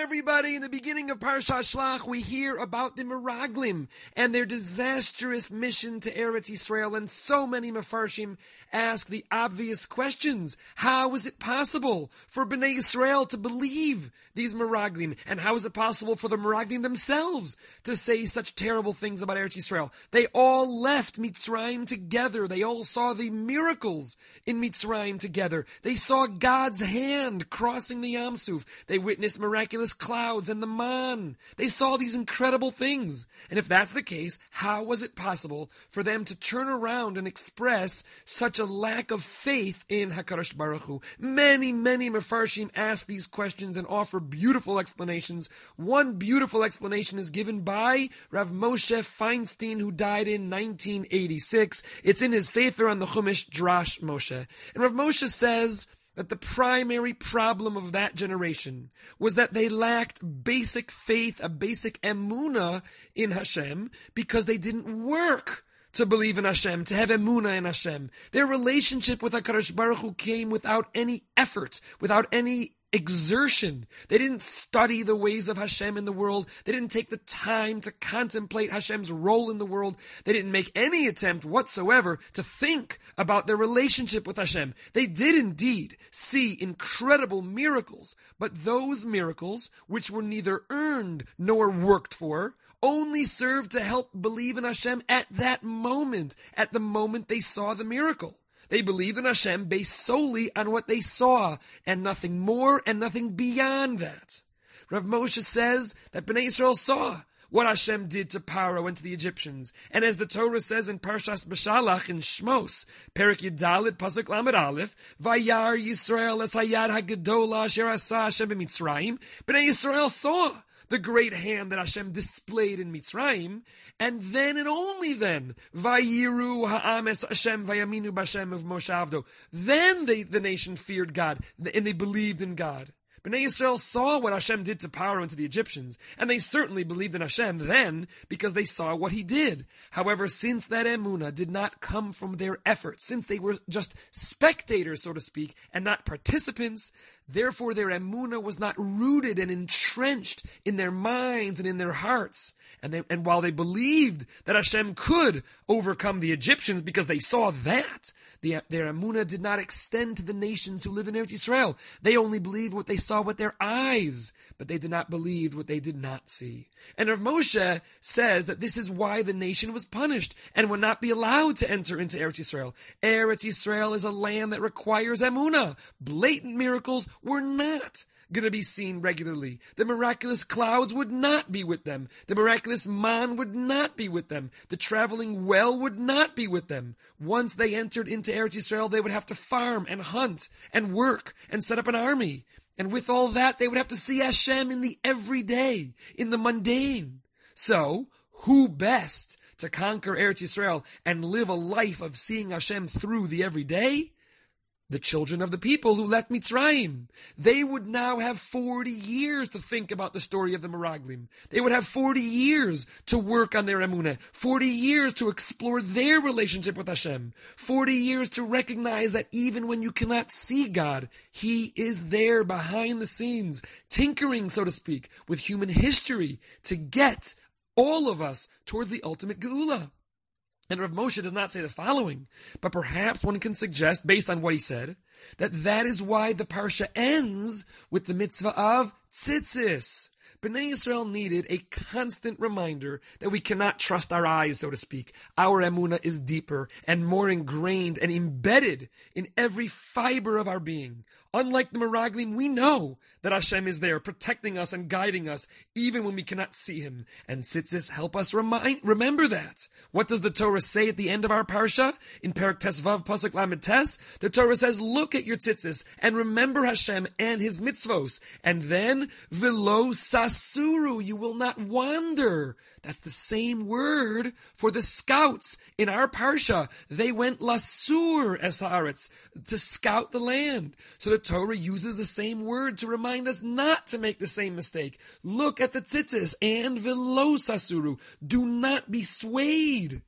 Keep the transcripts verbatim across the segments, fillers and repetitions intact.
everybody. In the beginning of Parshat Shlach, we hear about the Meraglim and their disastrous mission to Eretz Yisrael, and so many Mefarshim ask the obvious questions. How is it possible for Bnei Yisrael to believe these Meraglim? And how is it possible for the Meraglim themselves to say such terrible things about Eretz Yisrael? They all left Mitzrayim together. They all saw the miracles in Mitzrayim together. They saw God's hand crossing the Yam Suf. They witnessed miraculous clouds and the man. They saw these incredible things. And if that's the case, how was it possible for them to turn around and express such a lack of faith in HaKadosh Baruch Hu? Many, many Mefarshim ask these questions and offer beautiful explanations. One beautiful explanation is given by Rav Moshe Feinstein, who died in nineteen eighty-six. It's in his Sefer on the Chumash, Drash Moshe. And Rav Moshe says that the primary problem of that generation was that they lacked basic faith, a basic emunah in Hashem, because they didn't work to believe in Hashem, to have emunah in Hashem. Their relationship with HaKadosh Baruch Hu came without any effort, without any exertion. They didn't study the ways of Hashem in the world. They didn't take the time to contemplate Hashem's role in the world. They didn't make any attempt whatsoever to think about their relationship with Hashem. They did indeed see incredible miracles, but those miracles, which were neither earned nor worked for, only served to help believe in Hashem at that moment, at the moment they saw the miracle. They believed in Hashem based solely on what they saw, and nothing more and nothing beyond that. Rav Moshe says that Bnei Yisrael saw what Hashem did to Paro and to the Egyptians. And as the Torah says in Parshas Beshalach in Shmos, Perek Yudalid, Pasuk Lamed Aleph, Vayar Yisrael es hayad hagedola asher asa Hashem b'Mitzrayim, Bnei Yisrael saw the great hand that Hashem displayed in Mitzrayim, and then and only then, Vayiru ha'am es Hashem vayaminu b'Hashem of Moshe Avdo. Then they, the nation feared God, and they believed in God. Bnei Yisrael saw what Hashem did to Paro and to the Egyptians, and they certainly believed in Hashem then because they saw what He did. However, since that emunah did not come from their efforts, since they were just spectators, so to speak, and not participants, therefore their emunah was not rooted and entrenched in their minds and in their hearts. And, they, and while they believed that Hashem could overcome the Egyptians because they saw that, the, their emunah did not extend to the nations who live in Eretz Yisrael. They only believed what they saw with their eyes, but they did not believe what they did not see. And Rav Moshe says that this is why the nation was punished and would not be allowed to enter into Eretz Yisrael. Eretz Yisrael is a land that requires emunah. Blatant miracles were not going to be seen regularly. The miraculous clouds would not be with them. The miraculous man would not be with them. The traveling well would not be with them. Once they entered into Eretz Yisrael, they would have to farm and hunt and work and set up an army. And with all that, they would have to see Hashem in the everyday, in the mundane. So, who best to conquer Eretz Yisrael and live a life of seeing Hashem through the everyday? The children of the people who left Mitzrayim. They would now have forty years to think about the story of the Meraglim. They would have forty years to work on their emunah, forty years to explore their relationship with Hashem, forty years to recognize that even when you cannot see God, He is there behind the scenes, tinkering, so to speak, with human history to get all of us towards the ultimate Geula. And Rav Moshe does not say the following, but perhaps one can suggest, based on what he said, that that is why the parsha ends with the mitzvah of tzitzis. Bnei Yisrael needed a constant reminder that we cannot trust our eyes, so to speak. Our emunah is deeper and more ingrained and embedded in every fiber of our being. Unlike the Meraglim, we know that Hashem is there, protecting us and guiding us, even when we cannot see Him. And tzitzis help us remind, remember that. What does the Torah say at the end of our parsha? In Perek Tesvav, Pasuk Lamed Tes, the Torah says, look at your tzitzis and remember Hashem and His mitzvos. And then, v'lo sasuru, you will not wander. That's the same word for the scouts in our parsha. They went lasur es haaretz, to scout the land. So the Torah uses the same word to remind us not to make the same mistake. Look at the tzitzis and velo sasuru. Do not be swayed.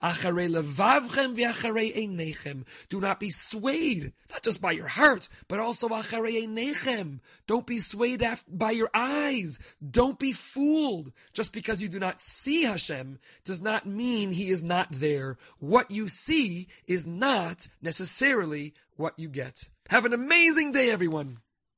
Acharei levavchem v'acharei einechem. Do not be swayed, not just by your heart, but also acharei einechem. Don't be swayed af- by your eyes. Don't be fooled. Just because you do not see Hashem does not mean He is not there. What you see is not necessarily what you get. Have an amazing day, everyone.